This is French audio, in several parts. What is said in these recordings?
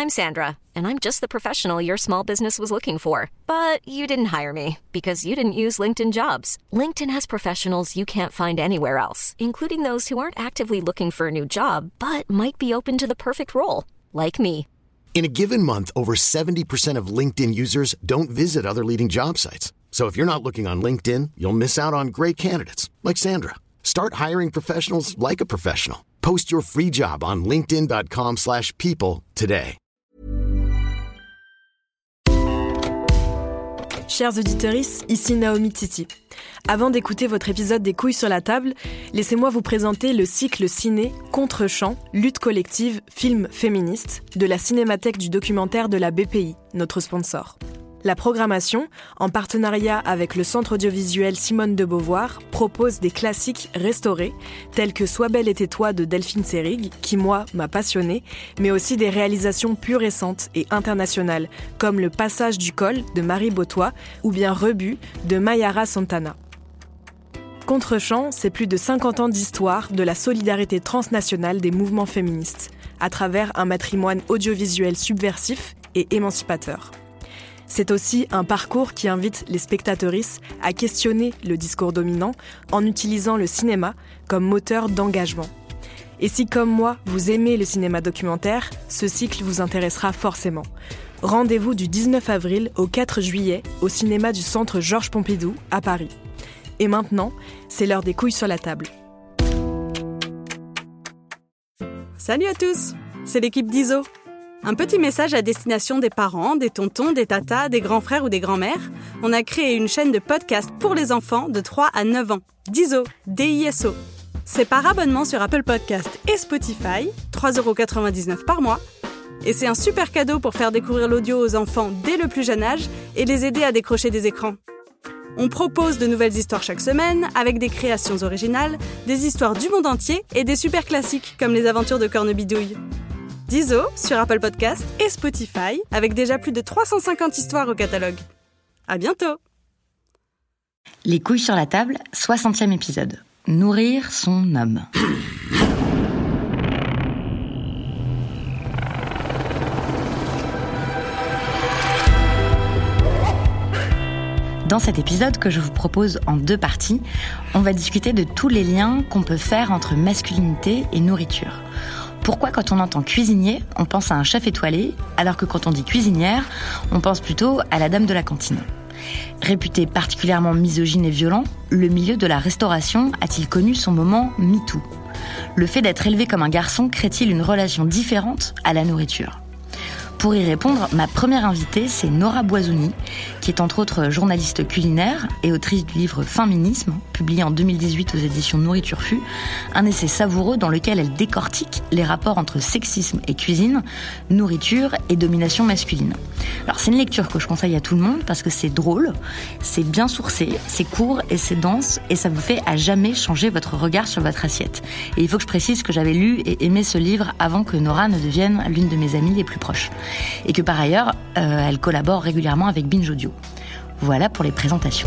I'm Sandra, and I'm just the professional your small business was looking for. But you didn't hire me because you didn't use LinkedIn Jobs. LinkedIn has professionals you can't find anywhere else, including those who aren't actively looking for a new job, but might be open to the perfect role, like me. In a given month, over 70% of LinkedIn users don't visit other leading job sites. So if you're not looking on LinkedIn, you'll miss out on great candidates like Sandra. Start hiring professionals like a professional. Post your free job on linkedin.com/people today. Chers auditeurs, ici Naomi Titi. Avant d'écouter votre épisode des couilles sur la table, laissez-moi vous présenter le cycle ciné Contre-champ, lutte collective, film féministe de la Cinémathèque du documentaire de la BPI, notre sponsor. La programmation, en partenariat avec le Centre audiovisuel Simone de Beauvoir, propose des classiques restaurés, tels que Sois belle et tais-toi de Delphine Seyrig, qui, moi, m'a passionnée, mais aussi des réalisations plus récentes et internationales, comme Le Passage du Col de Marie Botois ou bien Rebut de Mayara Santana. Contre-champ, c'est plus de 50 ans d'histoire de la solidarité transnationale des mouvements féministes, à travers un patrimoine audiovisuel subversif et émancipateur. C'est aussi un parcours qui invite les spectatrices à questionner le discours dominant en utilisant le cinéma comme moteur d'engagement. Et si, comme moi, vous aimez le cinéma documentaire, ce cycle vous intéressera forcément. Rendez-vous du 19 avril au 4 juillet au cinéma du Centre Georges Pompidou à Paris. Et maintenant, c'est l'heure des couilles sur la table. Salut à tous, c'est l'équipe d'ISO. Un petit message à destination des parents, des tontons, des tatas, des grands frères ou des grands-mères. On a créé une chaîne de podcast pour les enfants de 3 à 9 ans. DISO, D-I-S-O. C'est par abonnement sur Apple Podcast et Spotify, 3,99€ par mois. Et c'est un super cadeau pour faire découvrir l'audio aux enfants dès le plus jeune âge et les aider à décrocher des écrans. On propose de nouvelles histoires chaque semaine, avec des créations originales, des histoires du monde entier et des super classiques comme les aventures de Cornebidouille. DISO sur Apple Podcast et Spotify, avec déjà plus de 350 histoires au catalogue. À bientôt. Les couilles sur la table, 60e épisode. Nourrir son homme. Dans cet épisode que je vous propose en 2 parties, on va discuter de tous les liens qu'on peut faire entre masculinité et nourriture. Pourquoi quand on entend cuisinier, on pense à un chef étoilé, alors que quand on dit cuisinière, on pense plutôt à la dame de la cantine. Réputé particulièrement misogyne et violent, le milieu de la restauration a-t-il connu son moment MeToo ? Le fait d'être élevé comme un garçon crée-t-il une relation différente à la nourriture ? Pour y répondre, ma première invitée, c'est Nora Boisouni, qui est entre autres journaliste culinaire et autrice du livre Féminisme, publié en 2018 aux éditions Nourriture Fu, un essai savoureux dans lequel elle décortique les rapports entre sexisme et cuisine, nourriture et domination masculine. Alors c'est une lecture que je conseille à tout le monde parce que c'est drôle, c'est bien sourcé, c'est court et c'est dense et ça vous fait à jamais changer votre regard sur votre assiette. Et il faut que je précise que j'avais lu et aimé ce livre avant que Nora ne devienne l'une de mes amies les plus proches. Et que par ailleurs, elle collabore régulièrement avec Binge Audio. Voilà pour les présentations.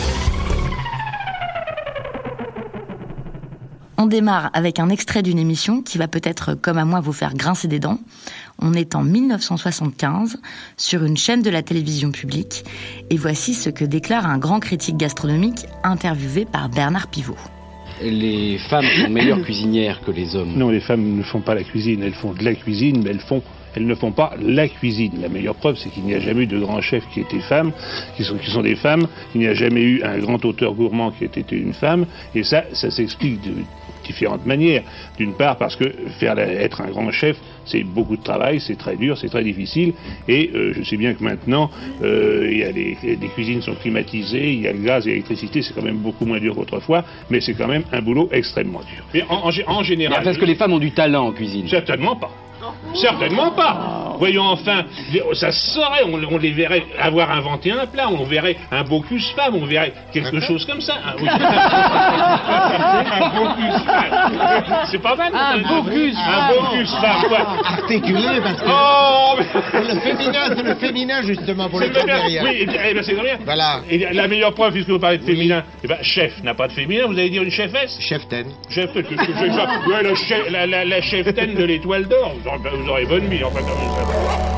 On démarre avec un extrait d'une émission qui va peut-être, comme à moi, vous faire grincer des dents. On est en 1975, sur une chaîne de la télévision publique, et voici ce que déclare un grand critique gastronomique interviewé par Bernard Pivot. Les femmes sont meilleures cuisinières que les hommes. Non, les femmes ne font pas la cuisine, elles font de la cuisine, mais elles ne font pas la cuisine. La meilleure preuve, c'est qu'il n'y a jamais eu de grands chefs qui étaient femmes, qui sont des femmes. Il n'y a jamais eu un grand auteur gourmand qui ait été une femme. Et ça s'explique de différentes manières. D'une part, parce que être un grand chef, c'est beaucoup de travail, c'est très dur, c'est très difficile. Et je sais bien que maintenant, les cuisines sont climatisées, il y a le gaz et l'électricité, c'est quand même beaucoup moins dur qu'autrefois, mais c'est quand même un boulot extrêmement dur. Mais en général... Est-ce que les femmes ont du talent en cuisine ? Certainement pas. Certainement pas. Voyons enfin, ça se saurait, on les verrait avoir inventé un plat, on verrait un Bocuse femme, on verrait quelque chose comme ça. Un Bocuse femme. C'est pas mal. Un Bocuse femme, quoi. Articulé, parce que c'est le féminin justement pour les femmes derrière. Oui, c'est bien. Voilà. Et la meilleure preuve, puisque vous parlez de féminin, chef n'a pas de féminin, vous allez dire une chefesse ? Cheftaine. Cheftaine, la cheftaine de l'Étoile d'Or. Vous aurez bonne mine, enfin, comme ça.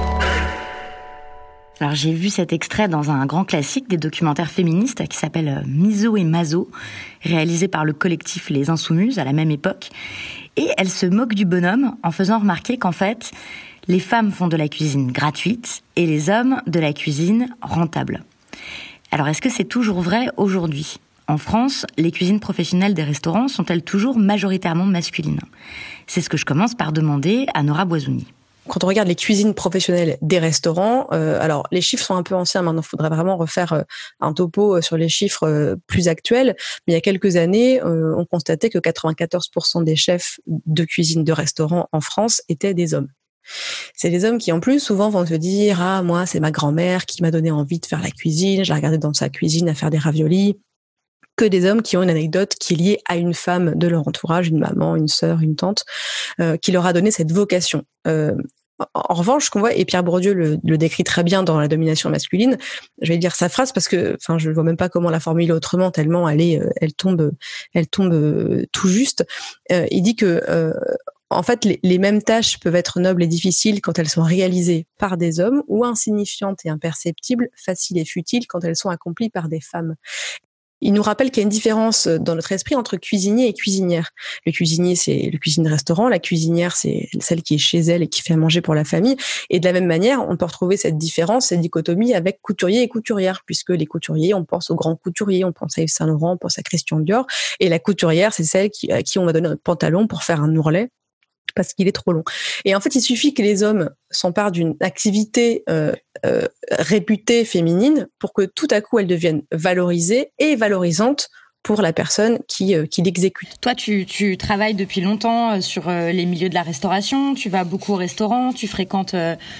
Alors j'ai vu cet extrait dans un grand classique des documentaires féministes qui s'appelle Miso et Mazo, réalisé par le collectif Les Insoumises à la même époque. Et elle se moque du bonhomme en faisant remarquer qu'en fait, les femmes font de la cuisine gratuite et les hommes de la cuisine rentable. Alors est-ce que c'est toujours vrai aujourd'hui ? En France, les cuisines professionnelles des restaurants sont-elles toujours majoritairement masculines ? C'est ce que je commence par demander à Nora Boisouni. Quand on regarde les cuisines professionnelles des restaurants, alors les chiffres sont un peu anciens maintenant, il faudrait vraiment refaire un topo sur les chiffres plus actuels, mais il y a quelques années, on constatait que 94% des chefs de cuisine de restaurants en France étaient des hommes. C'est des hommes qui, en plus, souvent vont se dire « Ah, moi, c'est ma grand-mère qui m'a donné envie de faire la cuisine, je la regardais dans sa cuisine à faire des raviolis », que des hommes qui ont une anecdote qui est liée à une femme de leur entourage, une maman, une sœur, une tante, qui leur a donné cette vocation. En revanche, ce qu'on voit, et Pierre Bourdieu le décrit très bien dans La domination masculine, je vais dire sa phrase parce que, je ne vois même pas comment la formuler autrement tellement elle tombe tout juste. Il dit que, en fait, les mêmes tâches peuvent être nobles et difficiles quand elles sont réalisées par des hommes ou insignifiantes et imperceptibles, faciles et futiles quand elles sont accomplies par des femmes. Il nous rappelle qu'il y a une différence dans notre esprit entre cuisinier et cuisinière. Le cuisinier, c'est le cuisine-restaurant. La cuisinière, c'est celle qui est chez elle et qui fait à manger pour la famille. Et de la même manière, on peut retrouver cette différence, cette dichotomie avec couturier et couturière, puisque les couturiers, on pense aux grands couturiers, on pense à Yves Saint Laurent, on pense à Christian Dior. Et la couturière, c'est celle à qui on va donner notre pantalon pour faire un ourlet, parce qu'il est trop long. Et en fait, il suffit que les hommes s'emparent d'une activité réputée féminine pour que tout à coup, elle devienne valorisée et valorisante pour la personne qui l'exécute. Toi, tu travailles depuis longtemps sur les milieux de la restauration, tu vas beaucoup au restaurant, tu fréquentes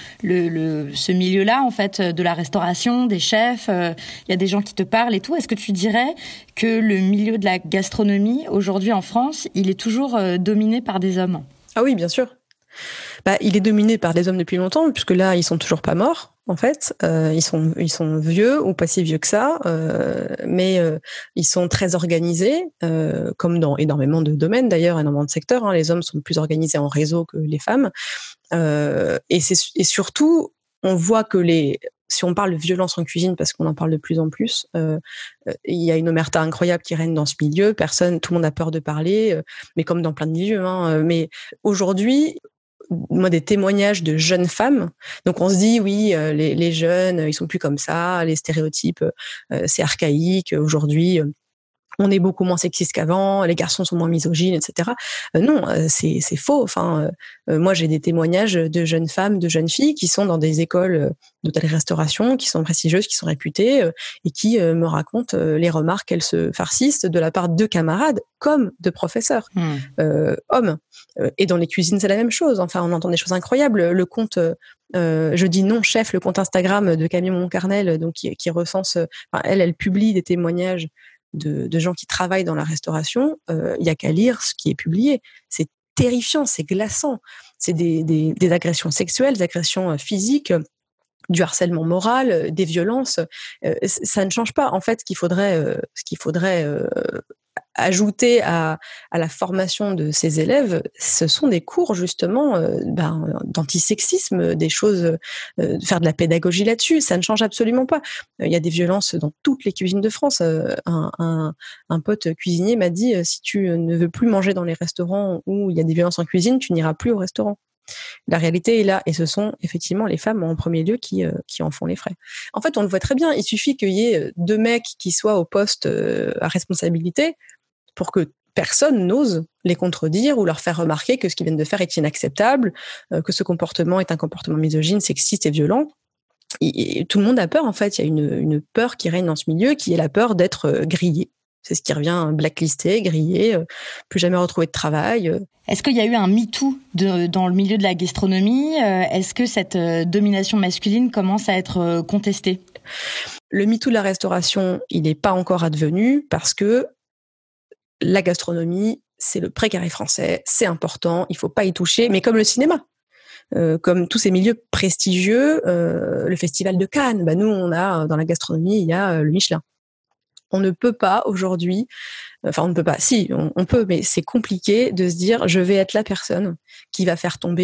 ce milieu-là, en fait, de la restauration, des chefs, il y a des gens qui te parlent et tout. Est-ce que tu dirais que le milieu de la gastronomie, aujourd'hui en France, il est toujours dominé par des hommes ? Ah oui, bien sûr. Il est dominé par des hommes depuis longtemps, puisque là, ils sont toujours pas morts, en fait. Ils sont vieux ou pas si vieux que ça, mais ils sont très organisés, comme dans énormément de domaines d'ailleurs, énormément de secteurs. Hein. Les hommes sont plus organisés en réseau que les femmes. Et surtout, on voit que si on parle de violence en cuisine, parce qu'on en parle de plus en plus, il y a une omerta incroyable qui règne dans ce milieu. Tout le monde a peur de parler, mais comme dans plein de milieux. Hein. Mais aujourd'hui, moi, des témoignages de jeunes femmes. Donc, on se dit, oui, les jeunes, ils sont plus comme ça. Les stéréotypes, c'est archaïque. Aujourd'hui, on est beaucoup moins sexiste qu'avant, les garçons sont moins misogynes, etc. Non, c'est faux. Moi, j'ai des témoignages de jeunes femmes, de jeunes filles qui sont dans des écoles d'hôtellerie-restauration, qui sont prestigieuses, qui sont réputées, et qui me racontent les remarques qu'elles se farcissent de la part de camarades comme de professeurs, hommes. Et dans les cuisines, c'est la même chose. Enfin, on entend des choses incroyables. Le compte... je dis non chef, le compte Instagram de Camille Moncarnel, donc qui recense... elle publie des témoignages de gens qui travaillent dans la restauration. Il y a qu'à lire ce qui est publié. C'est terrifiant, c'est glaçant. C'est des agressions sexuelles, des agressions physiques, du harcèlement moral, des violences. Ça ne change pas. En fait, ce qu'il faudrait ajouter à la formation de ces élèves, ce sont des cours justement d'antisexisme, des choses, faire de la pédagogie là-dessus. Ça ne change absolument pas. Il y a des violences dans toutes les cuisines de France. Un pote cuisinier m'a dit si tu ne veux plus manger dans les restaurants où il y a des violences en cuisine, tu n'iras plus au restaurant. La réalité est là, et ce sont effectivement les femmes en premier lieu qui en font les frais. En fait, on le voit très bien, il suffit qu'il y ait 2 mecs qui soient au poste à responsabilité pour que personne n'ose les contredire ou leur faire remarquer que ce qu'ils viennent de faire est inacceptable, que ce comportement est un comportement misogyne, sexiste et violent. Et tout le monde a peur, en fait. Il y a une peur qui règne dans ce milieu, qui est la peur d'être grillé. C'est ce qui revient blacklisté, grillé, plus jamais retrouvé de travail. Est-ce qu'il y a eu un MeToo dans le milieu de la gastronomie ? Est-ce que cette domination masculine commence à être contestée ? Le MeToo de la restauration, il n'est pas encore advenu parce que la gastronomie, c'est le précaré français, c'est important, il ne faut pas y toucher, mais comme le cinéma. Comme tous ces milieux prestigieux, le festival de Cannes, nous on a dans la gastronomie, il y a le Michelin. On ne peut pas aujourd'hui, on ne peut pas, si, on peut, mais c'est compliqué de se dire je vais être la personne qui va faire tomber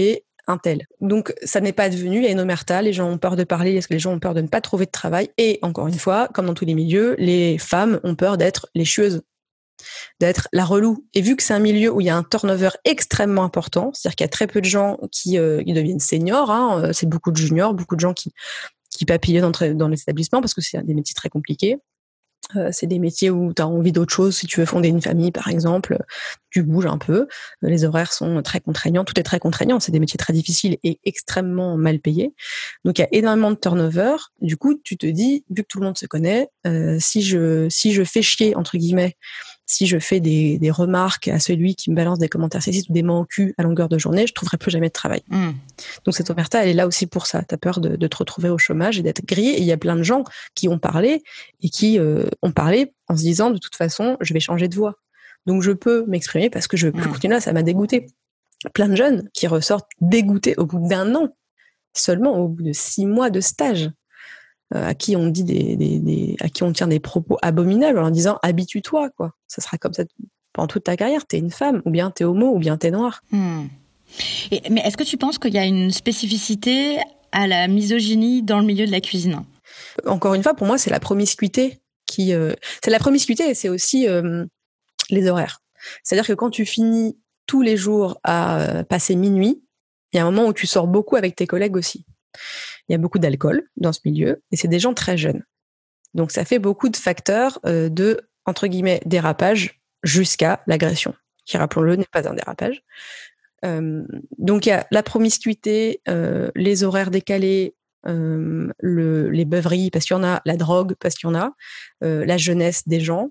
un tel. Donc, ça n'est pas devenu, il y a une omerta, les gens ont peur de parler, parce que les gens ont peur de ne pas trouver de travail. Et encore une fois, comme dans tous les milieux, les femmes ont peur d'être les chieuses, d'être la relou. Et vu que c'est un milieu où il y a un turnover extrêmement important, c'est-à-dire qu'il y a très peu de gens qui deviennent seniors, hein, c'est beaucoup de juniors, beaucoup de gens qui papillonnent dans les établissements parce que c'est des métiers très compliqués. C'est des métiers où tu as envie d'autre chose. Si tu veux fonder une famille, par exemple, tu bouges un peu. Les horaires sont très contraignants. Tout est très contraignant. C'est des métiers très difficiles et extrêmement mal payés. Donc, il y a énormément de turnover. Du coup, tu te dis, vu que tout le monde se connaît, si je fais chier, entre guillemets, si je fais des remarques à celui qui me balance des commentaires sexistes ou des mots en cul à longueur de journée, je trouverai plus jamais de travail. Donc cette omerta, elle est là aussi pour ça. T'as peur de te retrouver au chômage et d'être grillé. Et il y a plein de gens qui ont parlé et qui ont parlé en se disant de toute façon, je vais changer de voix. Donc je peux m'exprimer parce que je veux plus continuer là, ça m'a dégoûté. Plein de jeunes qui ressortent dégoûtés au bout d'1 an, seulement au bout de 6 mois de stage. À qui on dit à qui on tient des propos abominables en leur disant habitue-toi, quoi. Ça sera comme ça pendant toute ta carrière. T'es une femme, ou bien t'es homo, ou bien t'es noir. Mais est-ce que tu penses qu'il y a une spécificité à la misogynie dans le milieu de la cuisine ? Encore une fois, pour moi, c'est la promiscuité c'est la promiscuité et c'est aussi les horaires. C'est-à-dire que quand tu finis tous les jours à passer minuit, il y a un moment où tu sors beaucoup avec tes collègues aussi. Il y a beaucoup d'alcool dans ce milieu et c'est des gens très jeunes. Donc, ça fait beaucoup de facteurs de, entre guillemets, dérapage jusqu'à l'agression, qui, rappelons-le, n'est pas un dérapage. Donc, il y a la promiscuité, les horaires décalés, les beuveries, parce qu'il y en a, la drogue, parce qu'il y en a, la jeunesse des gens.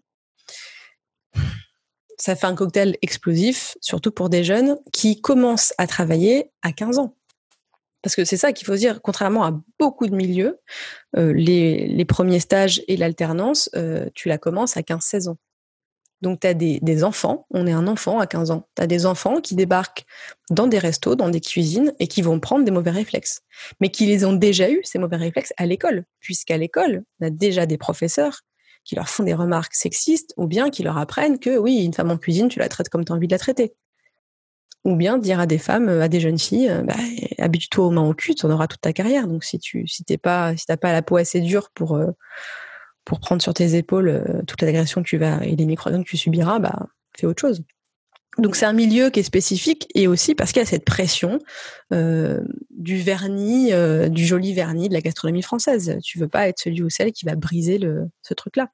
Ça fait un cocktail explosif, surtout pour des jeunes qui commencent à travailler à 15 ans. Parce que c'est ça qu'il faut se dire, contrairement à beaucoup de milieux, les premiers stages et l'alternance, tu la commences à 15-16 ans. Donc, tu as des enfants, on est un enfant à 15 ans. Tu as des enfants qui débarquent dans des restos, dans des cuisines, et qui vont prendre des mauvais réflexes. Mais qui les ont déjà eus, ces mauvais réflexes, à l'école. Puisqu'à l'école, on a déjà des professeurs qui leur font des remarques sexistes, ou bien qui leur apprennent que, oui, une femme en cuisine, tu la traites comme tu as envie de la traiter. Ou bien dire à des femmes, à des jeunes filles, habitue-toi aux mains au cul, tu en auras toute ta carrière. Donc si t'as pas la peau assez dure pour prendre sur tes épaules toute l'agression que tu vas et les micro-agressions que tu subiras, fais autre chose. Donc c'est un milieu qui est spécifique et aussi parce qu'il y a cette pression du vernis, du joli vernis de la gastronomie française. Tu veux pas être celui ou celle qui va briser ce truc-là.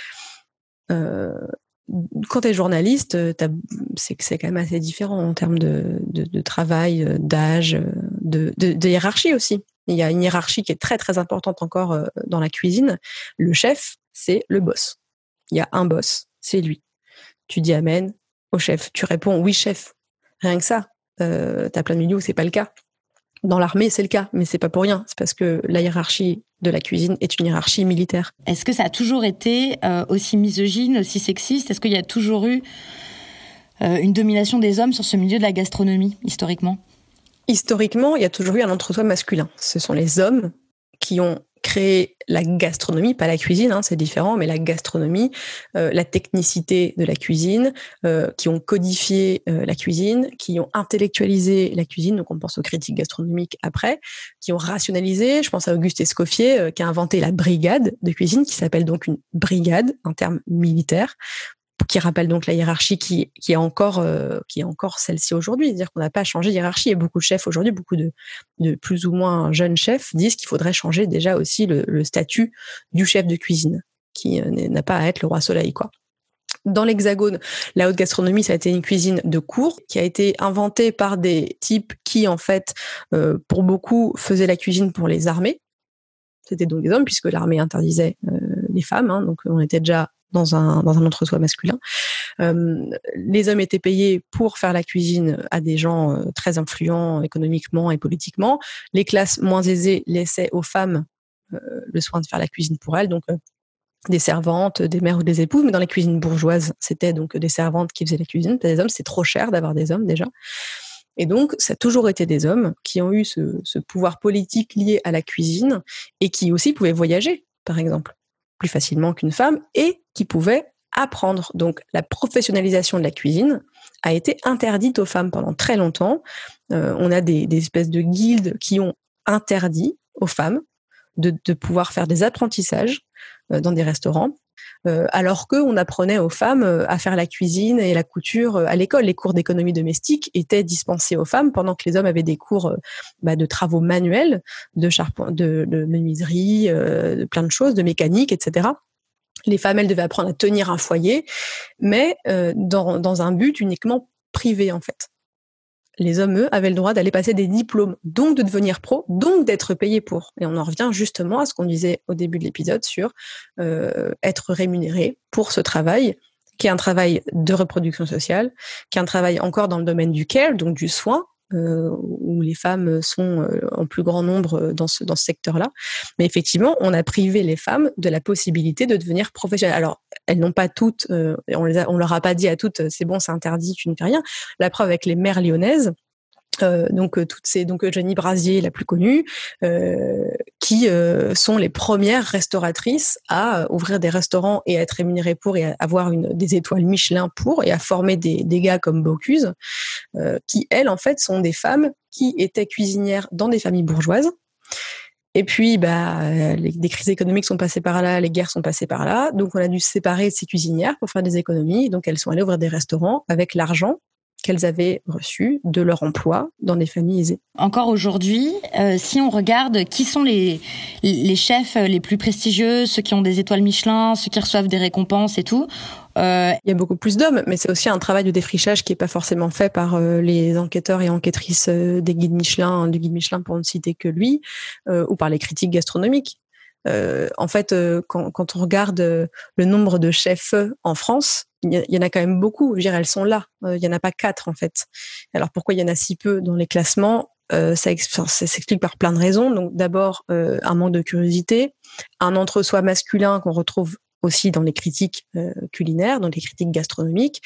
Quand tu es journaliste, c'est quand même assez différent en termes de travail, d'âge, de hiérarchie aussi. Il y a une hiérarchie qui est très très importante encore dans la cuisine. Le chef, c'est le boss. Il y a un boss, c'est lui. Tu dis amen au chef. Tu réponds oui chef. Rien que ça. T'as plein de milieux où c'est pas le cas. Dans l'armée, c'est le cas, mais c'est pas pour rien. C'est parce que la hiérarchie de la cuisine est une hiérarchie militaire. Est-ce que ça a toujours été aussi misogyne, aussi sexiste ? Est-ce qu'il y a toujours eu une domination des hommes sur ce milieu de la gastronomie, historiquement ? Historiquement, il y a toujours eu un entre-soi masculin. Ce sont les hommes qui ont créé la gastronomie, pas la cuisine, hein, c'est différent, mais la gastronomie, la technicité de la cuisine, qui ont codifié la cuisine, qui ont intellectualisé la cuisine, donc on pense aux critiques gastronomiques après, qui ont rationalisé, je pense à Auguste Escoffier, qui a inventé la brigade de cuisine, qui s'appelle donc une brigade, un terme militaire, qui rappelle donc la hiérarchie qui est encore celle-ci aujourd'hui. C'est-à-dire qu'on n'a pas changé de hiérarchie. Et beaucoup de chefs aujourd'hui, beaucoup de plus ou moins jeunes chefs disent qu'il faudrait changer déjà aussi le statut du chef de cuisine, qui n'a pas à être le roi soleil, quoi. Dans l'Hexagone, la haute gastronomie, ça a été une cuisine de cour qui a été inventée par des types qui, en fait, pour beaucoup, faisaient la cuisine pour les armées. C'était donc des hommes, puisque l'armée interdisait les femmes. Hein, donc, on était déjà dans un entre-soi masculin. Les hommes étaient payés pour faire la cuisine à des gens très influents économiquement et politiquement. Les classes moins aisées laissaient aux femmes le soin de faire la cuisine pour elles, donc des servantes, des mères ou des épouses, mais dans les cuisines bourgeoises, c'était donc des servantes qui faisaient la cuisine. Des hommes, c'est trop cher d'avoir des hommes déjà. Et donc, ça a toujours été des hommes qui ont eu ce pouvoir politique lié à la cuisine et qui aussi pouvaient voyager, par exemple, plus facilement qu'une femme, et qui pouvaient apprendre. Donc, la professionnalisation de la cuisine a été interdite aux femmes pendant très longtemps, On a des espèces de guildes qui ont interdit aux femmes de pouvoir faire des apprentissages dans des restaurants, alors qu'on apprenait aux femmes à faire la cuisine et la couture à l'école. Les cours d'économie domestique étaient dispensés aux femmes pendant que les hommes avaient des cours de travaux manuels, de menuiserie, de plein de choses, de mécanique, etc. Les femmes, elles devaient apprendre à tenir un foyer, mais dans un but uniquement privé, en fait. Les hommes, eux, avaient le droit d'aller passer des diplômes, donc de devenir pro, donc d'être payés pour. Et on en revient justement à ce qu'on disait au début de l'épisode sur être rémunéré pour ce travail, qui est un travail de reproduction sociale, qui est un travail encore dans le domaine du care, donc du soin, où les femmes sont en plus grand nombre dans ce secteur-là. Mais effectivement, on a privé les femmes de la possibilité de devenir professionnelles. Alors, elles n'ont pas toutes, on leur a pas dit à toutes, c'est bon, c'est interdit, tu ne fais rien. La preuve avec les mères lyonnaises, donc Eugénie Brasier, la plus connue, qui sont les premières restauratrices à ouvrir des restaurants et à être rémunérées pour et à avoir des étoiles Michelin pour et à former des gars comme Bocuse, qui elles en fait sont des femmes qui étaient cuisinières dans des familles bourgeoises. Et puis, des crises économiques sont passées par là, les guerres sont passées par là, donc on a dû se séparer de ces cuisinières pour faire des économies. Donc elles sont allées ouvrir des restaurants avec l'argent qu'elles avaient reçu de leur emploi dans des familles aisées. Encore aujourd'hui, si on regarde qui sont les chefs les plus prestigieux, ceux qui ont des étoiles Michelin, ceux qui reçoivent des récompenses et tout, il y a beaucoup plus d'hommes, mais c'est aussi un travail de défrichage qui est pas forcément fait par les enquêteurs et enquêtrices des guides Michelin, du guide Michelin pour ne citer que lui, ou par les critiques gastronomiques. En fait, quand on regarde le nombre de chefs en France, il y en a quand même beaucoup. Je veux dire, elles sont là. Il y en a pas 4 en fait. Alors pourquoi il y en a si peu dans les classements? Ça s'explique par plein de raisons. Donc d'abord un manque de curiosité, un entre-soi masculin qu'on retrouve aussi dans les critiques culinaires, dans les critiques gastronomiques,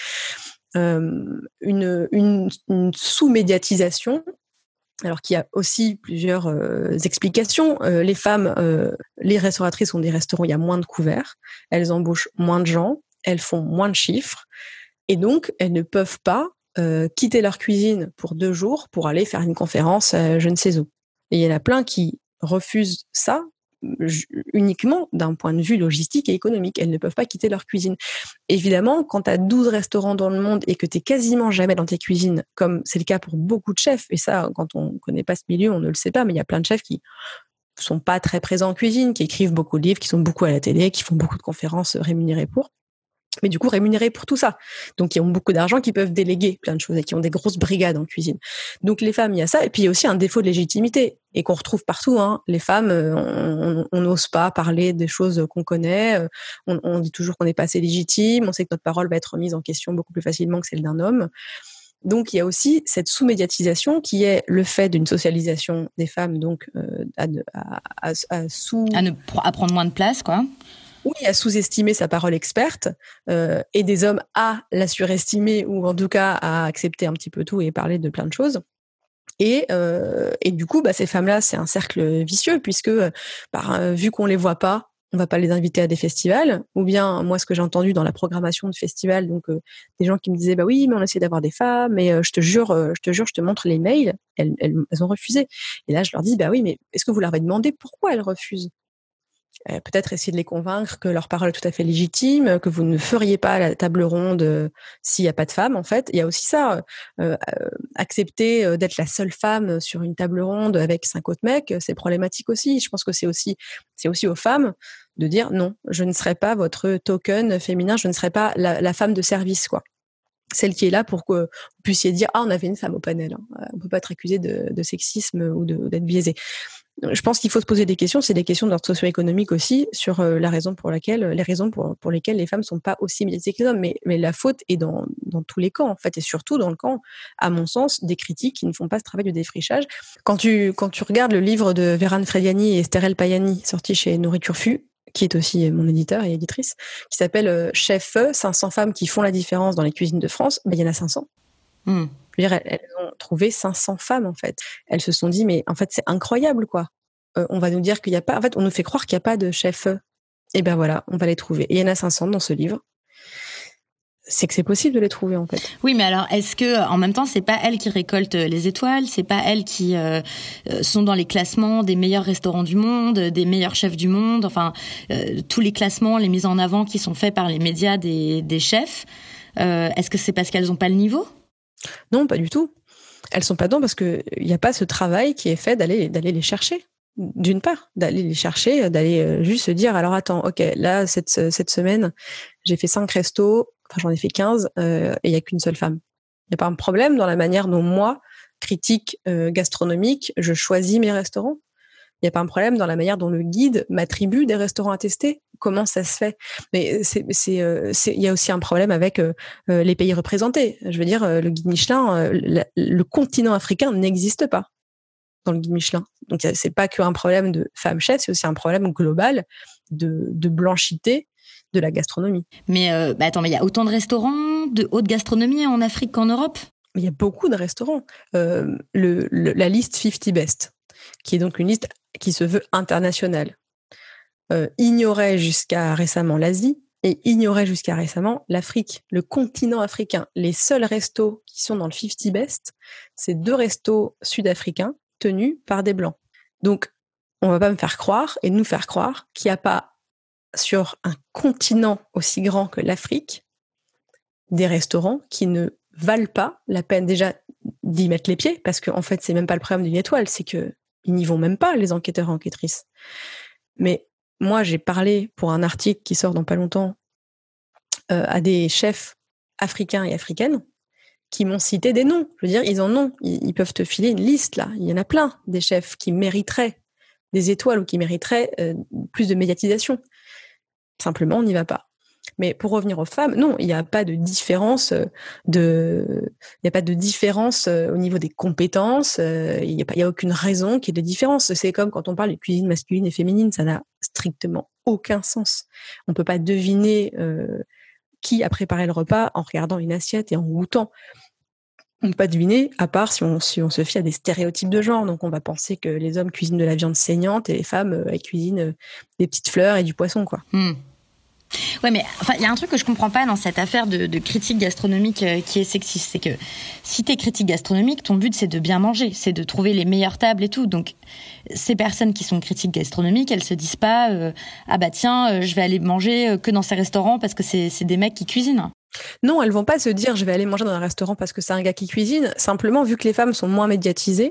une sous-médiatisation. Alors qu'il y a aussi plusieurs explications. Les femmes, les restauratrices ont des restaurants, il y a moins de couverts, elles embauchent moins de gens, elles font moins de chiffres, et donc elles ne peuvent pas quitter leur cuisine pour 2 jours pour aller faire une conférence je ne sais où. Et il y en a plein qui refusent ça uniquement d'un point de vue logistique et économique. Elles ne peuvent pas quitter leur cuisine. Évidemment, quand tu as 12 restaurants dans le monde et que tu es quasiment jamais dans tes cuisines, comme c'est le cas pour beaucoup de chefs, et ça, quand on ne connaît pas ce milieu, on ne le sait pas, mais il y a plein de chefs qui sont pas très présents en cuisine, qui écrivent beaucoup de livres, qui sont beaucoup à la télé, qui font beaucoup de conférences rémunérées pour. Mais du coup, rémunérés pour tout ça. Donc, ils ont beaucoup d'argent, qui peuvent déléguer plein de choses et qui ont des grosses brigades en cuisine. Donc, les femmes, il y a ça. Et puis, il y a aussi un défaut de légitimité et qu'on retrouve partout. Les femmes, on n'ose pas parler des choses qu'on connaît. On dit toujours qu'on n'est pas assez légitime. On sait que notre parole va être remise en question beaucoup plus facilement que celle d'un homme. Donc, il y a aussi cette sous-médiatisation qui est le fait d'une socialisation des femmes, donc à prendre moins de place, quoi. Oui, à sous-estimer sa parole experte et des hommes à la surestimer ou en tout cas à accepter un petit peu tout et parler de plein de choses. Et du coup, ces femmes-là, c'est un cercle vicieux puisque vu qu'on les voit pas, on va pas les inviter à des festivals. Ou bien, moi, ce que j'ai entendu dans la programmation de festivals, donc des gens qui me disaient, oui, mais on essaie d'avoir des femmes, mais je te jure, je te montre les mails, elles ont refusé. Et là, je leur dis, oui, mais est-ce que vous leur avez demandé pourquoi elles refusent ? Peut-être essayer de les convaincre que leur parole est tout à fait légitime, que vous ne feriez pas la table ronde s'il n'y a pas de femmes, en fait. Il y a aussi ça, accepter d'être la seule femme sur une table ronde avec 5 autres mecs, c'est problématique aussi. Je pense que c'est aussi aux femmes de dire non, je ne serai pas votre token féminin, je ne serai pas la femme de service, quoi. Celle qui est là pour que vous puissiez dire on avait une femme au panel. On peut pas être accusé de sexisme ou d'être biaisé. Je pense qu'il faut se poser des questions, c'est des questions d'ordre socio-économique aussi, sur les raisons pour lesquelles les femmes sont pas aussi médiatisées que les hommes. Mais la faute est dans tous les camps, en fait, et surtout dans le camp, à mon sens, des critiques qui ne font pas ce travail de défrichage. Quand tu regardes le livre de Véran Frediani et Esther El Payani, sorti chez Nourriture Fu, qui est aussi mon éditeur et éditrice, qui s'appelle Chef 500 femmes qui font la différence dans les cuisines de France, il y en a 500. Je veux dire, elles ont trouvé 500 femmes, en fait. Elles se sont dit, mais en fait, c'est incroyable, quoi. On va nous dire qu'il n'y a pas... En fait, on nous fait croire qu'il n'y a pas de chef. Et voilà, on va les trouver. Et il y en a 500 dans ce livre. c'est que c'est possible de les trouver en fait. Oui, mais alors est-ce que en même temps c'est pas elles qui récoltent les étoiles, c'est pas elles qui sont dans les classements des meilleurs restaurants du monde, des meilleurs chefs du monde, enfin tous les classements, les mises en avant qui sont faits par les médias des chefs, est-ce que c'est parce qu'elles ont pas le niveau ? Non, pas du tout. Elles sont pas dedans parce que il y a pas ce travail qui est fait d'aller les chercher. D'une part, d'aller les chercher, d'aller juste se dire alors attends, ok, là cette semaine j'ai fait 5 restos. Enfin, j'en ai fait 15 et il n'y a qu'une seule femme. Il n'y a pas un problème dans la manière dont moi, critique gastronomique, je choisis mes restaurants. Il n'y a pas un problème dans la manière dont le guide m'attribue des restaurants à tester. Comment ça se fait ? Mais il y a aussi un problème avec les pays représentés. Je veux dire, le guide Michelin, le continent africain n'existe pas dans le guide Michelin. Donc, c'est pas qu'un problème de femme chef, c'est aussi un problème global de blanchité de la gastronomie. Mais attends, mais il y a autant de restaurants de haute gastronomie en Afrique qu'en Europe ? Il y a beaucoup de restaurants. La liste 50 Best, qui est donc une liste qui se veut internationale, ignorait jusqu'à récemment l'Asie et ignorait jusqu'à récemment l'Afrique, le continent africain. Les seuls restos qui sont dans le 50 Best, c'est 2 restos sud-africains tenus par des Blancs. Donc, on va pas me faire croire et nous faire croire qu'il n'y a pas sur un continent aussi grand que l'Afrique, des restaurants qui ne valent pas la peine déjà d'y mettre les pieds, parce qu'en fait, c'est même pas le problème d'une étoile, c'est qu'ils n'y vont même pas, les enquêteurs et enquêtrices. Mais moi, j'ai parlé pour un article qui sort dans pas longtemps à des chefs africains et africaines qui m'ont cité des noms. Je veux dire, ils en ont. Ils peuvent te filer une liste, là. Il y en a plein, des chefs qui mériteraient des étoiles ou qui mériteraient plus de médiatisation. Simplement, on n'y va pas. Mais pour revenir aux femmes, non, il n'y a pas de différence au niveau des compétences. Il n'y a aucune raison qu'il y ait de différence. C'est comme quand on parle de cuisine masculine et féminine, ça n'a strictement aucun sens. On peut pas deviner qui a préparé le repas en regardant une assiette et en goûtant. On peut pas deviner, à part si on se fie à des stéréotypes de genre. Donc on va penser que les hommes cuisinent de la viande saignante et les femmes elles cuisinent des petites fleurs et du poisson, quoi. Ouais, mais enfin, il y a un truc que je comprends pas dans cette affaire de critique gastronomique qui est sexiste, c'est que si t'es critique gastronomique, ton but c'est de bien manger, c'est de trouver les meilleures tables et tout. Donc ces personnes qui sont critiques gastronomiques, elles se disent pas ah bah tiens, je vais aller manger que dans ces restaurants parce que c'est des mecs qui cuisinent. Non, elles vont pas se dire je vais aller manger dans un restaurant parce que c'est un gars qui cuisine. Simplement, vu que les femmes sont moins médiatisées,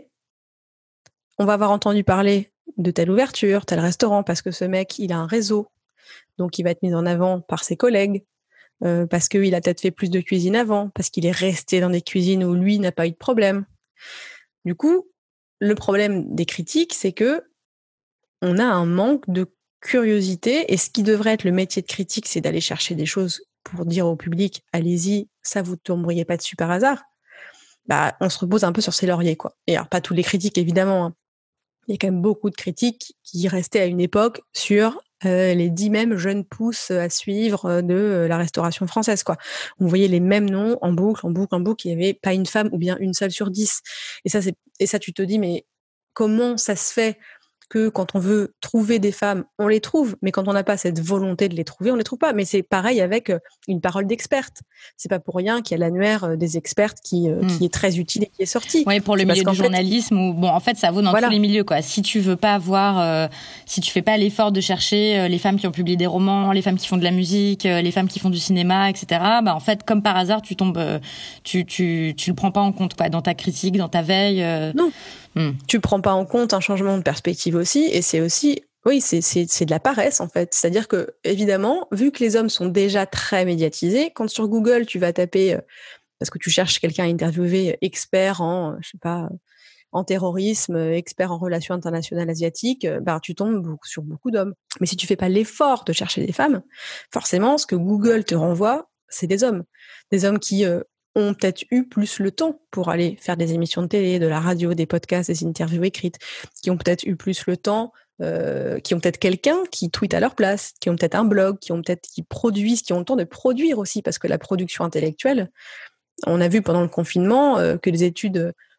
on va avoir entendu parler de telle ouverture, tel restaurant parce que ce mec il a un réseau. Donc, il va être mis en avant par ses collègues, parce qu'il a peut-être fait plus de cuisine avant, parce qu'il est resté dans des cuisines où lui n'a pas eu de problème. Du coup, le problème des critiques, c'est que on a un manque de curiosité, et ce qui devrait être le métier de critique, c'est d'aller chercher des choses pour dire au public, allez-y, ça vous tomberiez pas dessus par hasard. Bah, on se repose un peu sur ses lauriers, quoi. Et alors, pas tous les critiques, évidemment, hein. Il y a quand même beaucoup de critiques qui restaient à une époque sur les 10 mêmes jeunes pousses à suivre de la restauration française, quoi. On voyait les mêmes noms en boucle. Il n'y avait pas une femme ou bien une seule sur 10. Et ça, tu te dis, mais comment ça se fait que quand on veut trouver des femmes, on les trouve, mais quand on n'a pas cette volonté de les trouver, on les trouve pas. Mais c'est pareil avec une parole d'experte. C'est pas pour rien qu'il y a l'annuaire des expertes qui est très utile et qui est sorti. Oui, pour le milieu du journalisme, où bon, en fait, ça vaut dans tous les milieux, quoi. Si tu veux pas avoir, si tu fais pas l'effort de chercher les femmes qui ont publié des romans, les femmes qui font de la musique, les femmes qui font du cinéma, etc. Bah, en fait, comme par hasard, tu tombes, tu le prends pas en compte, quoi, dans ta critique, dans ta veille. Non. Tu prends pas en compte un changement de perspective aussi, et c'est aussi, oui, c'est de la paresse en fait. C'est-à-dire que évidemment, vu que les hommes sont déjà très médiatisés, quand sur Google tu vas taper parce que tu cherches quelqu'un à interviewer, expert en, je sais pas, en terrorisme, expert en relations internationales asiatiques, bah tu tombes sur beaucoup d'hommes. Mais si tu fais pas l'effort de chercher des femmes, forcément, ce que Google te renvoie, c'est des hommes qui ont peut-être eu plus le temps pour aller faire des émissions de télé, de la radio, des podcasts, des interviews écrites, qui ont peut-être eu plus le temps, qui ont peut-être quelqu'un qui tweet à leur place, qui ont peut-être un blog, qui produisent, qui ont le temps de produire aussi, parce que la production intellectuelle, on a vu pendant le confinement que les études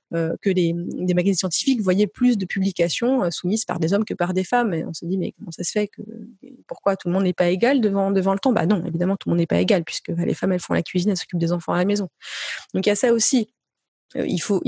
que des magazines scientifiques voyaient plus de publications soumises par des hommes que par des femmes. Et on se dit, mais comment ça se fait pourquoi tout le monde n'est pas égal devant le temps? Bah non, évidemment, tout le monde n'est pas égal, puisque les femmes, elles font la cuisine, elles s'occupent des enfants à la maison. Donc il y a ça aussi. Il faut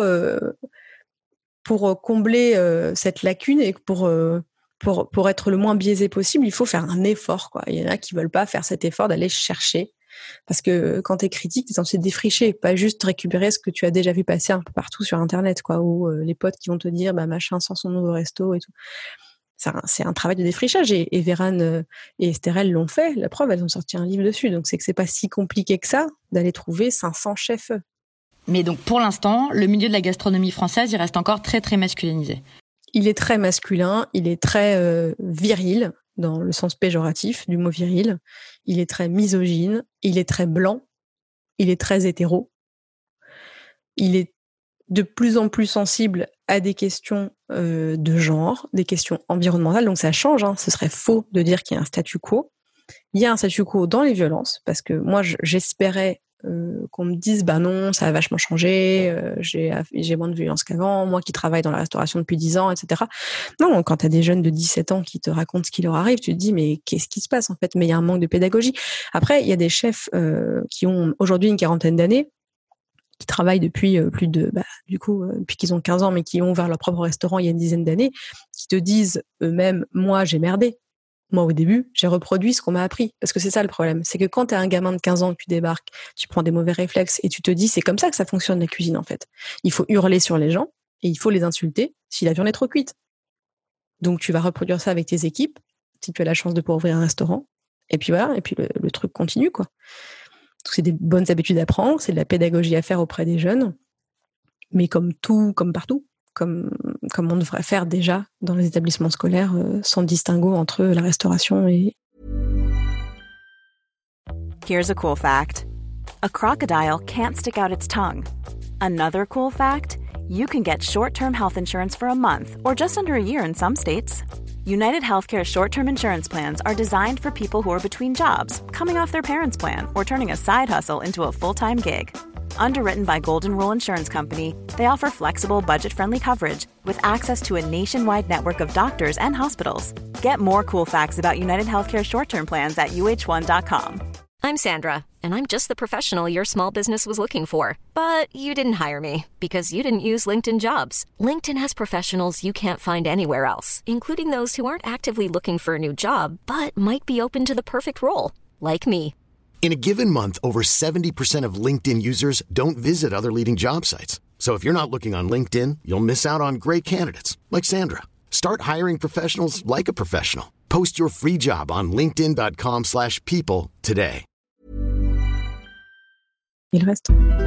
pour combler cette lacune et pour être le moins biaisé possible, il faut faire un effort, quoi. Il y en a qui veulent pas faire cet effort d'aller chercher. Parce que quand t'es critique, t'es censé défricher, pas juste récupérer ce que tu as déjà vu passer un peu partout sur Internet, quoi, ou les potes qui vont te dire, bah, machin sort son nouveau resto et tout. C'est un travail de défrichage et Vérane et Estherelle l'ont fait. La preuve, elles ont sorti un livre dessus. Donc, c'est que c'est pas si compliqué que ça d'aller trouver 500 chefs. Mais donc, pour l'instant, le milieu de la gastronomie française, il reste encore très, très masculinisé. Il est très masculin, il est très viril, dans le sens péjoratif du mot viril. Il est très misogyne, il est très blanc, il est très hétéro. Il est de plus en plus sensible à des questions de genre, des questions environnementales. Donc ça change, hein. Ce serait faux de dire qu'il y a un statu quo. Il y a un statu quo dans les violences, parce que moi, j'espérais qu'on me dise bah non, ça a vachement changé, j'ai moins de violence qu'avant, moi qui travaille dans la restauration depuis 10 ans, etc. Non, quand tu as des jeunes de 17 ans qui te racontent ce qui leur arrive, tu te dis mais qu'est-ce qui se passe en fait? Mais il y a un manque de pédagogie. Après, il y a des chefs qui ont aujourd'hui une quarantaine d'années, qui travaillent depuis depuis qu'ils ont 15 ans, mais qui ont ouvert leur propre restaurant il y a une dizaine d'années, qui te disent eux-mêmes, moi j'ai merdé. Moi, au début, j'ai reproduit ce qu'on m'a appris. Parce que c'est ça le problème. C'est que quand t'es un gamin de 15 ans, que tu débarques, tu prends des mauvais réflexes et tu te dis, c'est comme ça que ça fonctionne la cuisine, en fait. Il faut hurler sur les gens et il faut les insulter si la viande est trop cuite. Donc, tu vas reproduire ça avec tes équipes, si tu as la chance de pouvoir ouvrir un restaurant. Et puis voilà, et puis le truc continue, quoi. Donc, c'est des bonnes habitudes à prendre, c'est de la pédagogie à faire auprès des jeunes. Mais comme partout. Comme on devrait faire déjà dans les établissements scolaires, sans distinguo entre la restauration et... Here's a cool fact. A crocodile can't stick out its tongue. Another cool fact, you can get short-term health insurance for a month or just under a year in some states. United Healthcare short-term insurance plans are designed for people who are between jobs, coming off their parents' plan, or turning a side hustle into a full-time gig. Underwritten by Golden Rule Insurance Company, they offer flexible, budget-friendly coverage with access to a nationwide network of doctors and hospitals. Get more cool facts about United Healthcare short-term plans at uh1.com. I'm Sandra, and I'm just the professional your small business was looking for. But you didn't hire me because you didn't use LinkedIn Jobs. LinkedIn has professionals you can't find anywhere else, including those who aren't actively looking for a new job, but might be open to the perfect role, like me. In a given month, over 70% of LinkedIn users don't visit other leading job sites. So if you're not looking on LinkedIn, you'll miss out on great candidates like Sandra. Start hiring professionals like a professional. Post your free job on linkedin.com/people today. Il reste.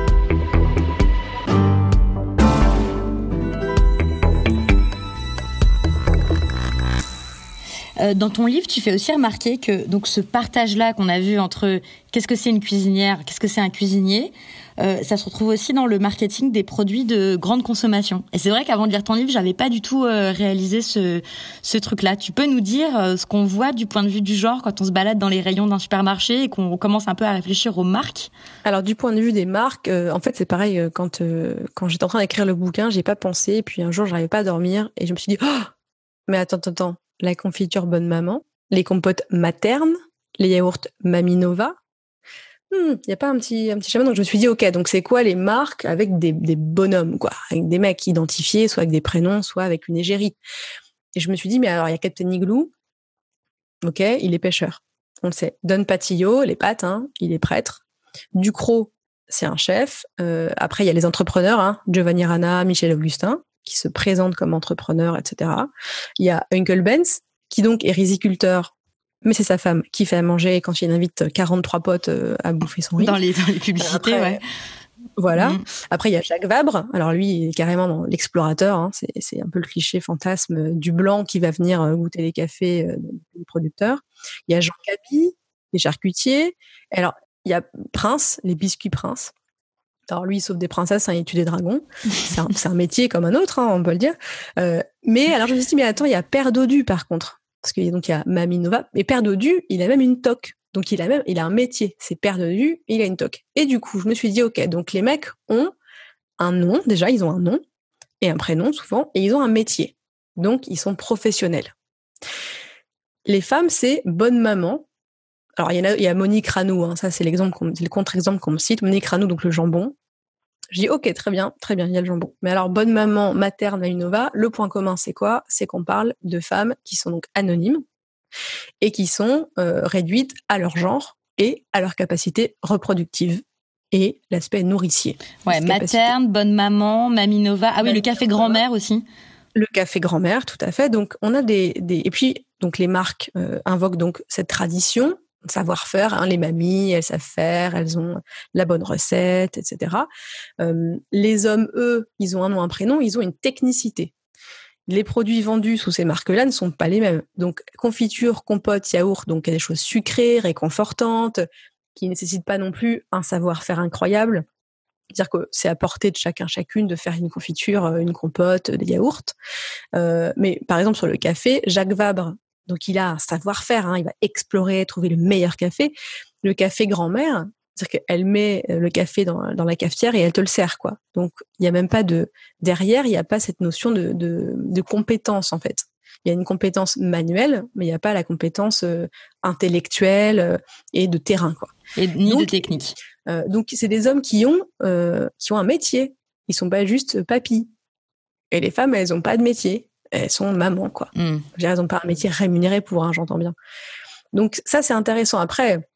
Dans ton livre, tu fais aussi remarquer que donc ce partage-là qu'on a vu entre qu'est-ce que c'est une cuisinière, qu'est-ce que c'est un cuisinier, ça se retrouve aussi dans le marketing des produits de grande consommation. Et c'est vrai qu'avant de lire ton livre, j'avais pas du tout réalisé ce truc-là. Tu peux nous dire ce qu'on voit du point de vue du genre quand on se balade dans les rayons d'un supermarché et qu'on commence un peu à réfléchir aux marques? Alors du point de vue des marques, en fait c'est pareil. Quand j'étais en train d'écrire le bouquin, j'ai pas pensé. Et puis un jour, j'arrivais pas à dormir et je me suis dit, oh, mais attends. La confiture Bonne Maman, les compotes maternes, les yaourts Mamie Nova. Y a pas un petit chemin. Donc je me suis dit, ok, donc c'est quoi les marques avec des bonhommes, quoi, avec des mecs identifiés, soit avec des prénoms, soit avec une égérie. Et je me suis dit, mais alors il y a Captain Igloo, ok, il est pêcheur, on le sait. Don Patillo, les pâtes, hein, il est prêtre. Ducrot, c'est un chef. Après il y a les entrepreneurs, hein, Giovanni Rana, Michel Augustin, qui se présentent comme entrepreneurs, etc. Il y a Uncle Ben's, qui donc est riziculteur, mais c'est sa femme qui fait à manger quand il invite 43 potes à bouffer son riz. Dans les publicités, après, ouais. Voilà. Après, il y a Jacques Vabre. Alors lui, il est carrément dans l'explorateur. Hein. C'est un peu le cliché fantasme du blanc qui va venir goûter les cafés des producteurs. Il y a Jean Cabi, les charcutiers. Alors, il y a Prince, les biscuits Prince. Alors lui, il sauve des princesses, hein, il tue des dragons. C'est un métier comme un autre, hein, on peut le dire. Mais alors je me suis dit, mais attends, il y a Père Dodu par contre. Parce que donc il y a Mamie Nova. Et Père Dodu, il a même une toque. Donc il a un métier. C'est Père Dodu, il a une toque. Et du coup, je me suis dit, ok, donc les mecs ont un nom, déjà, ils ont un nom et un prénom souvent, et ils ont un métier. Donc, ils sont professionnels. Les femmes, c'est bonne maman. Alors, il y a Monique Ranoux, hein, ça c'est le contre-exemple qu'on me cite. Monique Ranoux, donc le jambon. Je dis, ok, très bien, il y a le jambon. Mais alors, bonne maman materne à Innova, le point commun, c'est quoi ? C'est qu'on parle de femmes qui sont donc anonymes et qui sont réduites à leur genre et à leur capacité reproductive et l'aspect nourricier. Ouais, materne, bonne maman, mamie Nova. Ah oui, le café grand-mère aussi. Le café grand-mère, tout à fait. Donc, on a et puis, donc, les marques invoquent donc cette tradition, savoir-faire. Hein, les mamies, elles savent faire, elles ont la bonne recette, etc. Les hommes, eux, ils ont un nom, un prénom, ils ont une technicité. Les produits vendus sous ces marques-là ne sont pas les mêmes. Donc, confiture, compote, yaourt, donc il y a des choses sucrées, réconfortantes, qui ne nécessitent pas non plus un savoir-faire incroyable. C'est-à-dire que c'est à portée de chacun, chacune de faire une confiture, une compote, des yaourts. Mais par exemple, sur le café, Jacques Vabre, donc il a un savoir-faire, hein, il va explorer, trouver le meilleur café. Le café grand-mère, c'est-à-dire qu'elle met le café dans la cafetière et elle te le sert, quoi. Donc, il n'y a même pas derrière, il n'y a pas cette notion de compétence, en fait. Il y a une compétence manuelle, mais il n'y a pas la compétence intellectuelle et de terrain, quoi. Et ni de technique. Donc, c'est des hommes qui ont un métier. Ils ne sont pas juste papis. Et les femmes, elles n'ont pas de métier. Elles sont mamans, quoi. Elles n'ont pas un métier rémunéré pour, hein, j'entends bien. Donc, ça, c'est intéressant. Après,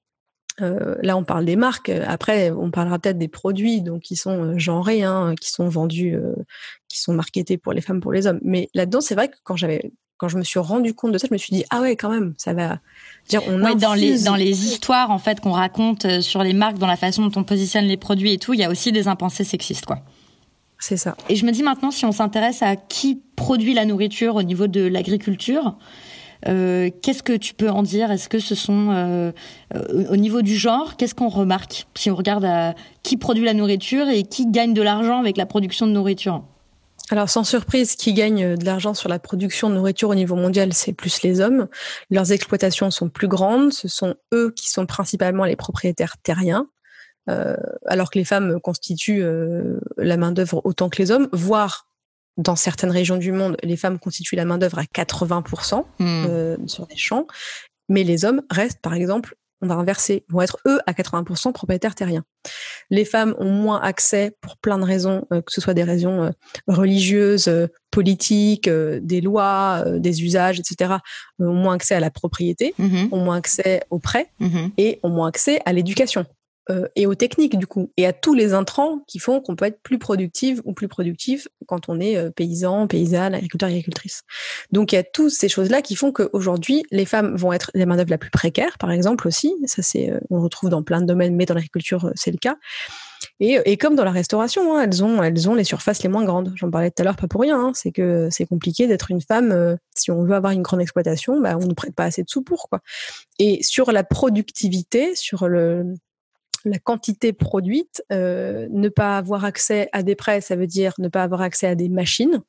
là, on parle des marques. Après, on parlera peut-être des produits, donc qui sont genrés, hein, qui sont vendus, qui sont marketés pour les femmes, pour les hommes. Mais là-dedans, c'est vrai que quand je me suis rendu compte de ça, je me suis dit ah ouais, quand même, ça va dire dans les histoires en fait qu'on raconte sur les marques, dans la façon dont on positionne les produits et tout, il y a aussi des impensés sexistes, quoi. C'est ça. Et je me dis maintenant, si on s'intéresse à qui produit la nourriture au niveau de l'agriculture, qu'est-ce que tu peux en dire ? Est-ce que ce sont au niveau du genre, qu'est-ce qu'on remarque si on regarde à qui produit la nourriture et qui gagne de l'argent avec la production de nourriture ? Alors, sans surprise, qui gagne de l'argent sur la production de nourriture au niveau mondial, c'est plus les hommes. Leurs exploitations sont plus grandes. Ce sont eux qui sont principalement les propriétaires terriens, alors que les femmes constituent la main-d'œuvre autant que les hommes, voire dans certaines régions du monde, les femmes constituent la main-d'œuvre à 80% sur les champs, mais les hommes restent, par exemple, on va inverser, vont être eux à 80% propriétaires terriens. Les femmes ont moins accès pour plein de raisons, que ce soit des raisons religieuses, politiques, des lois, des usages, etc. Ont moins accès à la propriété, ont moins accès aux prêts et ont moins accès à l'éducation. Et aux techniques, du coup, et à tous les intrants qui font qu'on peut être plus productive ou plus productif quand on est paysan, paysanne, agriculteur, agricultrice. Donc, il y a toutes ces choses-là qui font qu'aujourd'hui, les femmes vont être les main-d'œuvre la plus précaire, par exemple, aussi. Ça, on le retrouve dans plein de domaines, mais dans l'agriculture, c'est le cas. Et comme dans la restauration, hein, elles ont les surfaces les moins grandes. J'en parlais tout à l'heure, pas pour rien. Hein, c'est que c'est compliqué d'être une femme. Si on veut avoir une grande exploitation, on ne prête pas assez de sous pour, quoi. Et sur la productivité, sur la quantité produite, ne pas avoir accès à des prêts, ça veut dire ne pas avoir accès à des machines.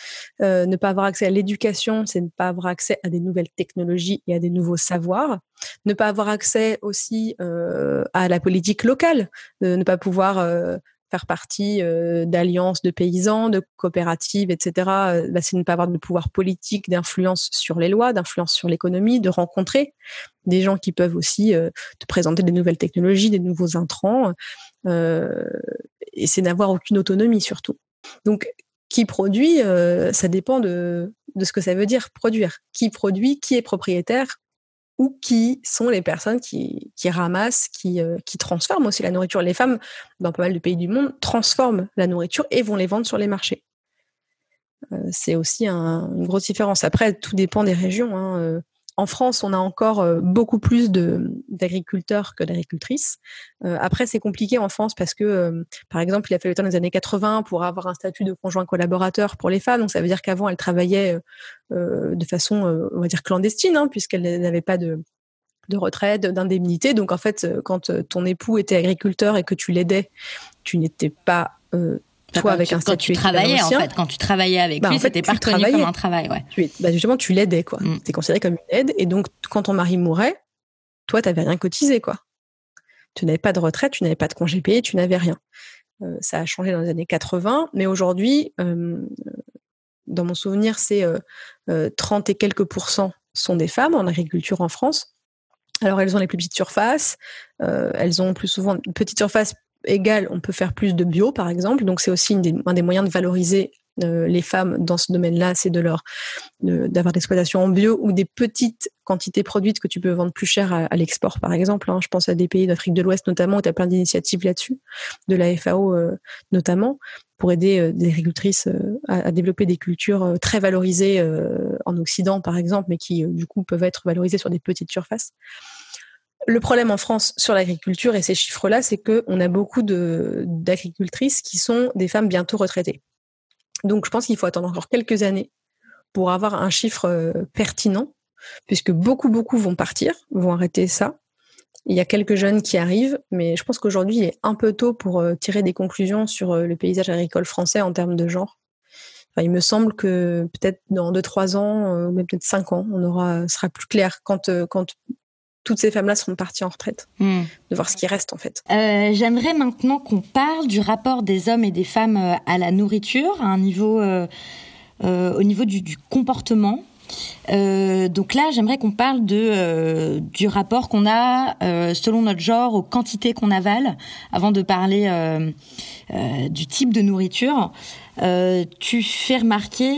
Ne pas avoir accès à l'éducation, c'est ne pas avoir accès à des nouvelles technologies et à des nouveaux savoirs. Ne pas avoir accès aussi à la politique locale, ne pas pouvoir faire partie d'alliances de paysans, de coopératives, etc. C'est ne pas avoir de pouvoir politique, d'influence sur les lois, d'influence sur l'économie, de rencontrer des gens qui peuvent aussi te présenter des nouvelles technologies, des nouveaux intrants. Et c'est n'avoir aucune autonomie surtout. Donc, qui produit, ça dépend de ce que ça veut dire produire. Qui produit, qui est propriétaire, ou qui sont les personnes qui ramassent, qui transforment aussi la nourriture. Les femmes, dans pas mal de pays du monde, transforment la nourriture et vont les vendre sur les marchés. C'est aussi une grosse différence. Après, tout dépend des régions, hein. En France, on a encore beaucoup plus d'agriculteurs que d'agricultrices. Après, c'est compliqué en France parce que, par exemple, il a fallu attendre les années 80 pour avoir un statut de conjoint collaborateur pour les femmes. Donc, ça veut dire qu'avant, elles travaillaient de façon, on va dire, clandestine, hein, puisqu'elles n'avaient pas de retraite, d'indemnité. Donc, en fait, quand ton époux était agriculteur et que tu l'aidais, tu n'étais pas... toi, avec un statut travaillais, en fait, quand tu travaillais avec lui, c'était pas reconnu comme un travail, ouais. Justement, tu l'aidais, quoi. C'était considéré comme une aide. Et donc, quand ton mari mourait, toi, t'avais rien cotisé, quoi. Tu n'avais pas de retraite, tu n'avais pas de congé payé, tu n'avais rien. Ça a changé dans les années 80, mais aujourd'hui, dans mon souvenir, c'est 30 et quelques % sont des femmes en agriculture en France. Alors, elles ont les plus petites surfaces, elles ont plus souvent une petite surface égale, on peut faire plus de bio, par exemple. Donc, c'est aussi un des moyens de valoriser les femmes dans ce domaine-là, c'est d'avoir des exploitations en bio ou des petites quantités produites que tu peux vendre plus cher à l'export, par exemple. Je pense à des pays d'Afrique de l'Ouest notamment, où tu as plein d'initiatives là-dessus, de la FAO notamment, pour aider des agricultrices à développer des cultures très valorisées en Occident, par exemple, mais qui, du coup, peuvent être valorisées sur des petites surfaces. Le problème en France sur l'agriculture et ces chiffres-là, c'est qu'on a beaucoup d'agricultrices qui sont des femmes bientôt retraitées. Donc, je pense qu'il faut attendre encore quelques années pour avoir un chiffre pertinent, puisque beaucoup vont partir, vont arrêter ça. Il y a quelques jeunes qui arrivent, mais je pense qu'aujourd'hui, il est un peu tôt pour tirer des conclusions sur le paysage agricole français en termes de genre. Enfin, il me semble que peut-être dans 2-3 ans, ou même peut-être 5 ans, sera plus clair quand toutes ces femmes-là seront parties en retraite, de voir ce qui reste en fait. J'aimerais maintenant qu'on parle du rapport des hommes et des femmes à la nourriture, à un niveau, au niveau du comportement. Donc là, j'aimerais qu'on parle du rapport qu'on a selon notre genre aux quantités qu'on avale, avant de parler du type de nourriture. Tu fais remarquer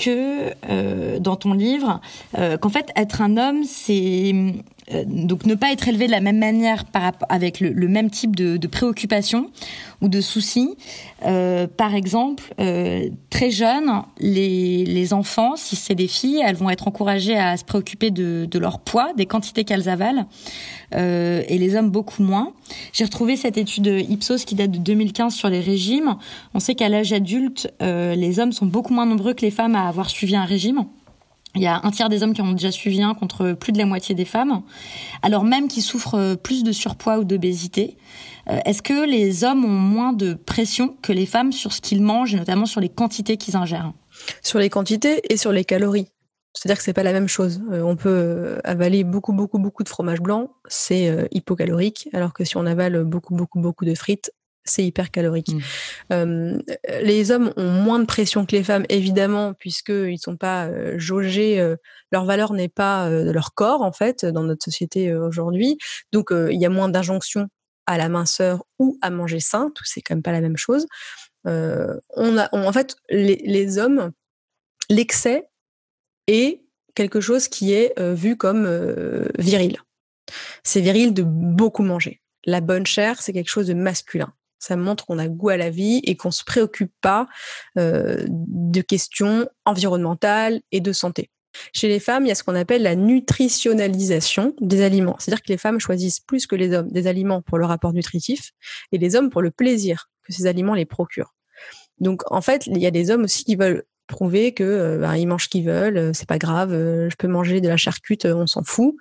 que dans ton livre, qu'en fait, être un homme, c'est donc ne pas être élevé de la même manière avec le même type de préoccupation ou de soucis. Par exemple, très jeunes, les enfants, si c'est des filles, elles vont être encouragées à se préoccuper de leur poids, des quantités qu'elles avalent, et les hommes beaucoup moins. J'ai retrouvé cette étude Ipsos qui date de 2015 sur les régimes. On sait qu'à l'âge adulte, les hommes sont beaucoup moins nombreux que les femmes à avoir suivi un régime. Il y a un tiers des hommes qui en ont déjà suivi un contre plus de la moitié des femmes, alors même qu'ils souffrent plus de surpoids ou d'obésité. Est-ce que les hommes ont moins de pression que les femmes sur ce qu'ils mangent, et notamment sur les quantités qu'ils ingèrent ? Sur les quantités et sur les calories. C'est-à-dire que c'est pas la même chose. On peut avaler beaucoup de fromage blanc, c'est hypocalorique, alors que si on avale beaucoup de frites, c'est hyper calorique. Les hommes ont moins de pression que les femmes, évidemment, puisqu'ils sont pas jaugés. Leur valeur n'est pas leur corps, en fait, dans notre société aujourd'hui. Donc, il y a moins d'injonctions à la minceur ou à manger sain. Tout, c'est quand même pas la même chose. En fait, les hommes, l'excès est quelque chose qui est vu comme viril. C'est viril de beaucoup manger. La bonne chair, c'est quelque chose de masculin. Ça montre qu'on a goût à la vie et qu'on ne se préoccupe pas de questions environnementales et de santé. Chez les femmes, il y a ce qu'on appelle la nutritionnalisation des aliments. C'est-à-dire que les femmes choisissent plus que les hommes des aliments pour le rapport nutritif et les hommes pour le plaisir que ces aliments les procurent. Donc, en fait, il y a des hommes aussi qui veulent prouver que ils mangent ce qu'ils veulent, c'est pas grave, je peux manger de la charcute, on s'en fout.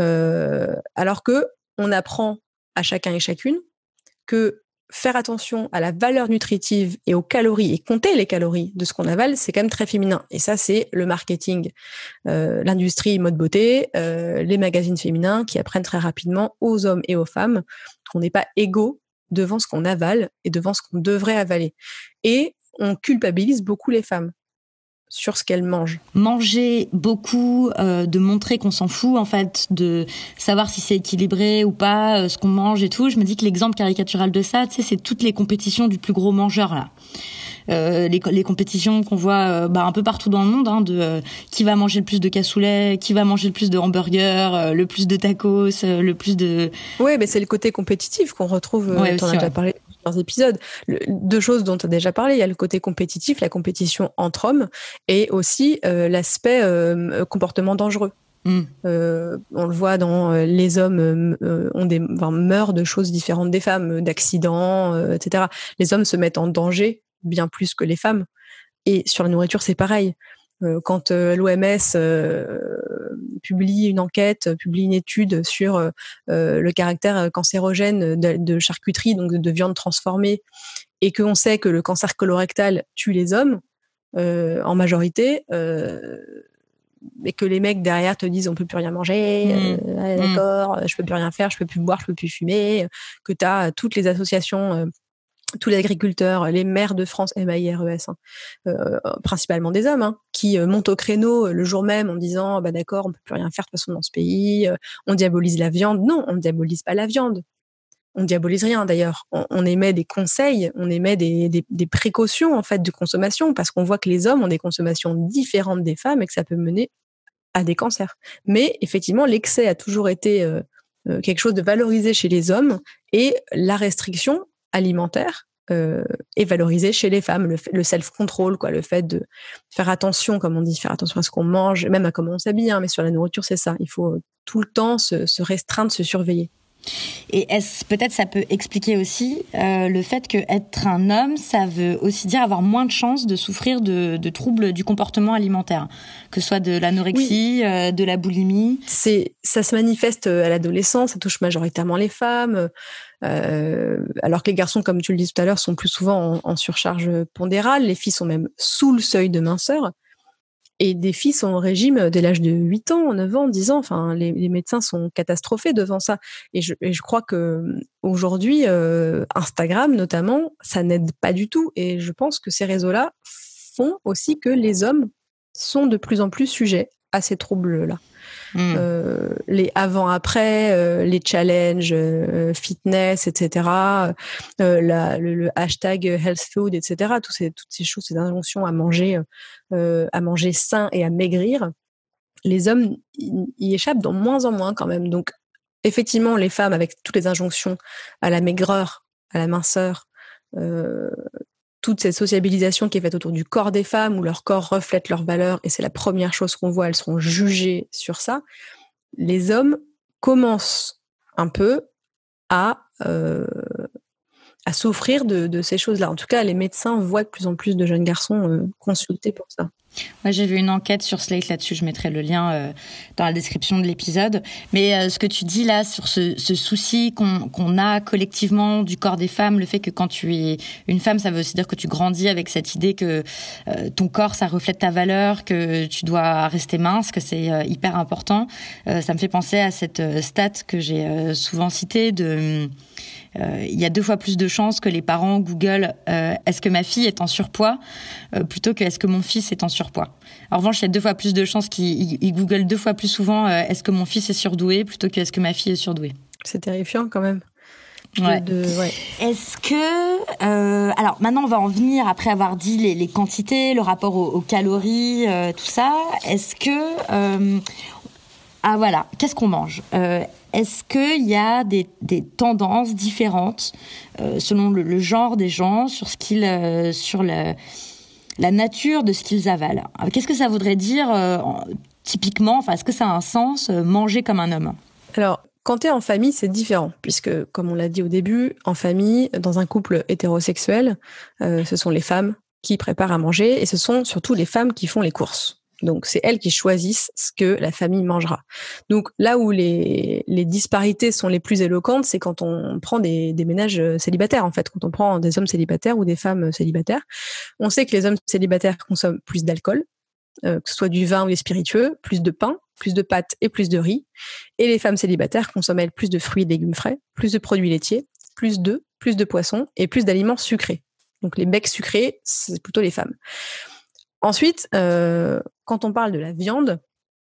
Alors que on apprend à chacun et chacune que faire attention à la valeur nutritive et aux calories et compter les calories de ce qu'on avale, c'est quand même très féminin. Et ça, c'est le marketing, l'industrie mode beauté, les magazines féminins qui apprennent très rapidement aux hommes et aux femmes qu'on n'est pas égaux devant ce qu'on avale et devant ce qu'on devrait avaler. Et on culpabilise beaucoup les femmes sur ce qu'elles mangent. Manger beaucoup, de montrer qu'on s'en fout, en fait, de savoir si c'est équilibré ou pas, ce qu'on mange et tout. Je me dis que l'exemple caricatural de ça, tu sais, c'est toutes les compétitions du plus gros mangeur, là. Les compétitions qu'on voit un peu partout dans le monde, de qui va manger le plus de cassoulet, qui va manger le plus de hamburgers, le plus de tacos, le plus de... Oui, mais c'est le côté compétitif qu'on retrouve, t'en as déjà parlé dans plusieurs épisodes. Deux choses dont tu as déjà parlé, il y a le côté compétitif, la compétition entre hommes, et aussi l'aspect comportement dangereux. On le voit dans les hommes meurent de choses différentes des femmes, d'accidents, etc. Les hommes se mettent en danger bien plus que les femmes. Et sur la nourriture, c'est pareil. Quand l'OMS publie une étude sur le caractère cancérogène de charcuterie, donc de viande transformée, et qu'on sait que le cancer colorectal tue les hommes en majorité, et que les mecs derrière te disent on peut plus rien manger, d'accord, je peux plus rien faire, je peux plus boire, je peux plus fumer, que tu as toutes les associations tous les agriculteurs, les maires de France, MAIRES, principalement des hommes, qui montent au créneau le jour même en disant d'accord, on peut plus rien faire de toute façon dans ce pays, on diabolise la viande. Non, on ne diabolise pas la viande. On diabolise rien d'ailleurs. On émet des conseils, on émet des précautions en fait de consommation parce qu'on voit que les hommes ont des consommations différentes des femmes et que ça peut mener à des cancers. Mais effectivement, l'excès a toujours été quelque chose de valorisé chez les hommes et la restriction alimentaire est valorisée chez les femmes, le self-control, le fait de faire attention, comme on dit, faire attention à ce qu'on mange, même à comment on s'habille, mais sur la nourriture, c'est ça. Il faut tout le temps se restreindre, se surveiller. Et peut-être ça peut expliquer aussi le fait que être un homme, ça veut aussi dire avoir moins de chances de souffrir de troubles du comportement alimentaire, que ce soit de l'anorexie, de la boulimie. Ça se manifeste à l'adolescence, ça touche majoritairement les femmes, alors que les garçons, comme tu le dis tout à l'heure, sont plus souvent en surcharge pondérale. Les filles sont même sous le seuil de minceur. Et des filles sont au régime dès l'âge de 8 ans, 9 ans, 10 ans. Enfin, les médecins sont catastrophés devant ça. Et je crois que aujourd'hui, Instagram notamment, ça n'aide pas du tout. Et je pense que ces réseaux-là font aussi que les hommes sont de plus en plus sujets à ces troubles-là. Les avant-après, les challenges fitness, etc., le hashtag health food, etc., toutes ces choses, ces injonctions à manger sain et à maigrir, les hommes y échappent de moins en moins quand même. Donc, effectivement, les femmes, avec toutes les injonctions à la maigreur, à la minceur, toute cette sociabilisation qui est faite autour du corps des femmes, où leur corps reflète leurs valeurs, et c'est la première chose qu'on voit, elles sont jugées sur ça. Les hommes commencent un peu à souffrir de ces choses-là. En tout cas, les médecins voient de plus en plus de jeunes garçons consultés pour ça. Moi, j'ai vu une enquête sur Slate là-dessus. Je mettrai le lien dans la description de l'épisode. Mais ce que tu dis là sur ce souci qu'on a collectivement du corps des femmes, le fait que quand tu es une femme, ça veut aussi dire que tu grandis avec cette idée que ton corps, ça reflète ta valeur, que tu dois rester mince, que c'est hyper important. Ça me fait penser à cette stat que j'ai souvent citée de... il y a 2 fois plus de chances que les parents googlent est-ce que ma fille est en surpoids plutôt que est-ce que mon fils est en surpoids. En revanche, il y a 2 fois plus de chances qu'ils googlent 2 fois plus souvent est-ce que mon fils est surdoué plutôt que est-ce que ma fille est surdouée. C'est terrifiant quand même. Ouais. Est-ce que alors maintenant on va en venir après avoir dit les quantités, le rapport aux calories, tout ça. Est-ce que voilà, qu'est-ce qu'on mange? Est-ce qu'il y a des tendances différentes selon le genre des gens sur sur la nature de ce qu'ils avalent? Qu'est-ce que ça voudrait dire typiquement? Est-ce que ça a un sens manger comme un homme? Alors, quand tu es en famille, c'est différent, puisque, comme on l'a dit au début, en famille, dans un couple hétérosexuel, ce sont les femmes qui préparent à manger et ce sont surtout les femmes qui font les courses. Donc, c'est elles qui choisissent ce que la famille mangera. Donc, là où les disparités sont les plus éloquentes, c'est quand on prend des ménages célibataires, en fait. Quand on prend des hommes célibataires ou des femmes célibataires. On sait que les hommes célibataires consomment plus d'alcool, que ce soit du vin ou des spiritueux, plus de pain, plus de pâtes et plus de riz. Et les femmes célibataires consomment, elles, plus de fruits et légumes frais, plus de produits laitiers, plus d'œufs, plus de poissons et plus d'aliments sucrés. Donc, les becs sucrés, c'est plutôt les femmes. Ensuite, quand on parle de la viande,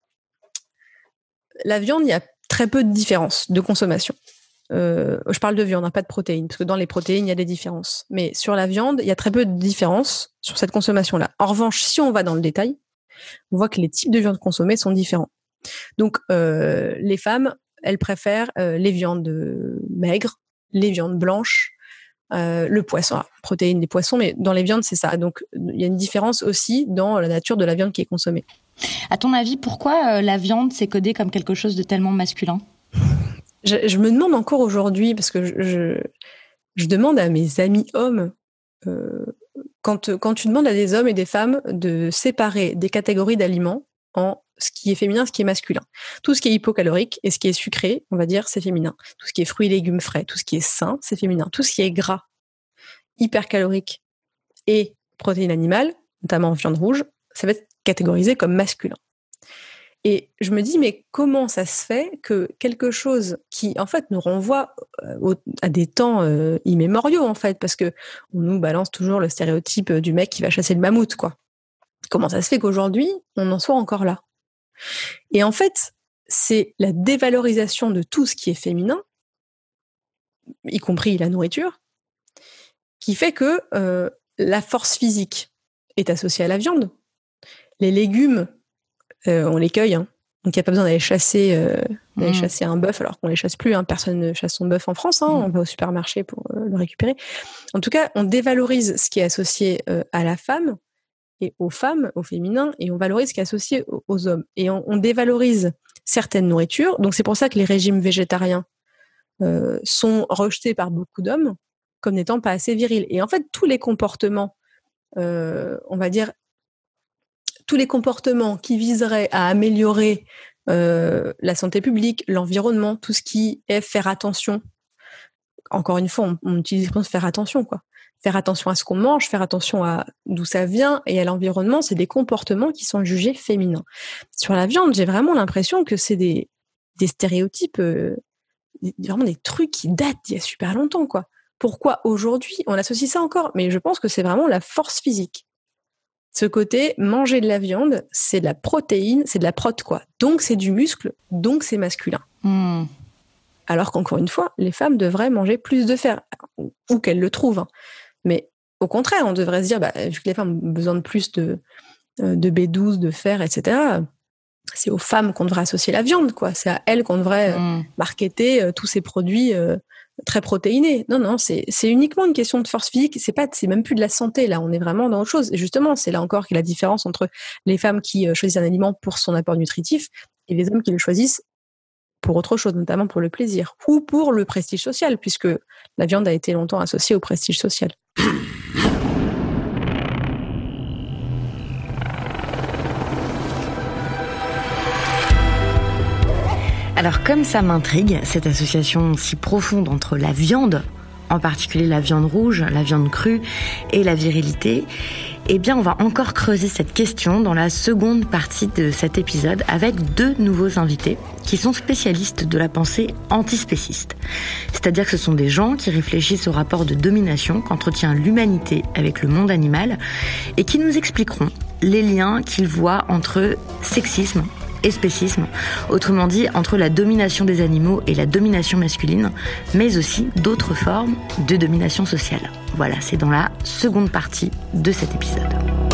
il y a très peu de différences de consommation. Je parle de viande, pas de protéines, parce que dans les protéines, il y a des différences. Mais sur la viande, il y a très peu de différences sur cette consommation-là. En revanche, si on va dans le détail, on voit que les types de viande consommées sont différents. Donc, les femmes, elles préfèrent les viandes maigres, les viandes blanches, le poisson, protéines des poissons, mais dans les viandes, c'est ça. Donc, il y a une différence aussi dans la nature de la viande qui est consommée. À ton avis, pourquoi la viande s'est codée comme quelque chose de tellement masculin ? Je me demande encore aujourd'hui, parce que je demande à mes amis hommes, quand tu demandes à des hommes et des femmes de séparer des catégories d'aliments en ce qui est féminin, ce qui est masculin. Tout ce qui est hypocalorique et ce qui est sucré, on va dire, c'est féminin. Tout ce qui est fruits et légumes frais, tout ce qui est sain, c'est féminin. Tout ce qui est gras, hypercalorique et protéines animales, notamment viande rouge, ça va être catégorisé comme masculin. Et je me dis, mais comment ça se fait que quelque chose qui, en fait, nous renvoie à des temps immémoriaux, en fait, parce que on nous balance toujours le stéréotype du mec qui va chasser le mammouth, quoi. Comment ça se fait qu'aujourd'hui, on en soit encore là? Et en fait, c'est la dévalorisation de tout ce qui est féminin, y compris la nourriture, qui fait que la force physique est associée à la viande. Les légumes, on les cueille, hein. Donc il n'y a pas besoin d'aller chasser un bœuf, alors qu'on ne les chasse plus, hein. Personne ne chasse son bœuf en France, hein. On va au supermarché pour le récupérer. En tout cas, on dévalorise ce qui est associé à la femme, et aux femmes, au féminin, et on valorise ce qui est associé aux hommes. Et on dévalorise certaines nourritures. Donc c'est pour ça que les régimes végétariens sont rejetés par beaucoup d'hommes comme n'étant pas assez virils. Et en fait, tous les comportements, on va dire, tous les comportements qui viseraient à améliorer la santé publique, l'environnement, tout ce qui est faire attention. Encore une fois, on utilise le faire attention, quoi. Faire attention à ce qu'on mange, faire attention à d'où ça vient et à l'environnement, c'est des comportements qui sont jugés féminins. Sur la viande, j'ai vraiment l'impression que c'est des stéréotypes, vraiment des trucs qui datent d'il y a super longtemps, quoi. Pourquoi aujourd'hui on associe ça encore? Mais je pense que c'est vraiment la force physique. Ce côté, manger de la viande, c'est de la protéine, c'est de la prot, quoi. Donc c'est du muscle, donc c'est masculin. Alors qu'encore une fois, les femmes devraient manger plus de fer, ou qu'elles le trouvent, hein. Mais au contraire, on devrait se dire, vu que les femmes ont besoin de plus de B12, de fer, etc., c'est aux femmes qu'on devrait associer la viande, quoi. C'est à elles qu'on devrait marketer tous ces produits très protéinés. Non, c'est uniquement une question de force physique. C'est même plus de la santé, là. On est vraiment dans autre chose. Et justement, c'est là encore qu'il y a la différence entre les femmes qui choisissent un aliment pour son apport nutritif et les hommes qui le choisissent pour autre chose, notamment pour le plaisir ou pour le prestige social, puisque la viande a été longtemps associée au prestige social. Alors comme ça m'intrigue, cette association si profonde entre la viande, en particulier la viande rouge, la viande crue et la virilité, eh bien on va encore creuser cette question dans la seconde partie de cet épisode avec 2 nouveaux invités qui sont spécialistes de la pensée antispéciste. C'est-à-dire que ce sont des gens qui réfléchissent au rapport de domination qu'entretient l'humanité avec le monde animal et qui nous expliqueront les liens qu'ils voient entre sexisme et spécisme, autrement dit entre la domination des animaux et la domination masculine, mais aussi d'autres formes de domination sociale. Voilà, c'est dans la seconde partie de cet épisode.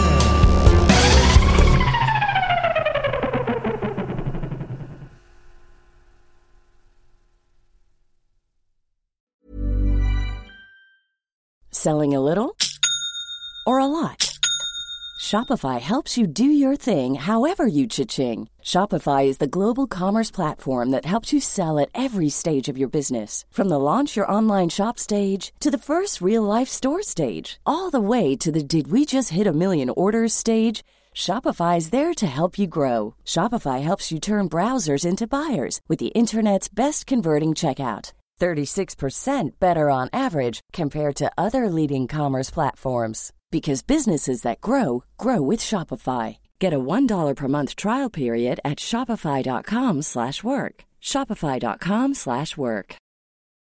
Selling a little or a lot? Shopify helps you do your thing however you cha-ching. Shopify is the global commerce platform that helps you sell at every stage of your business. From the launch your online shop stage to the first real-life store stage, all the way to the did we just hit a million orders stage. Shopify is there to help you grow. Shopify helps you turn browsers into buyers with the internet's best converting checkout. 36% better on average compared to other leading commerce platforms. Because businesses that grow, grow with Shopify. Get a $1 per month trial period at shopify.com/work. Shopify.com/work.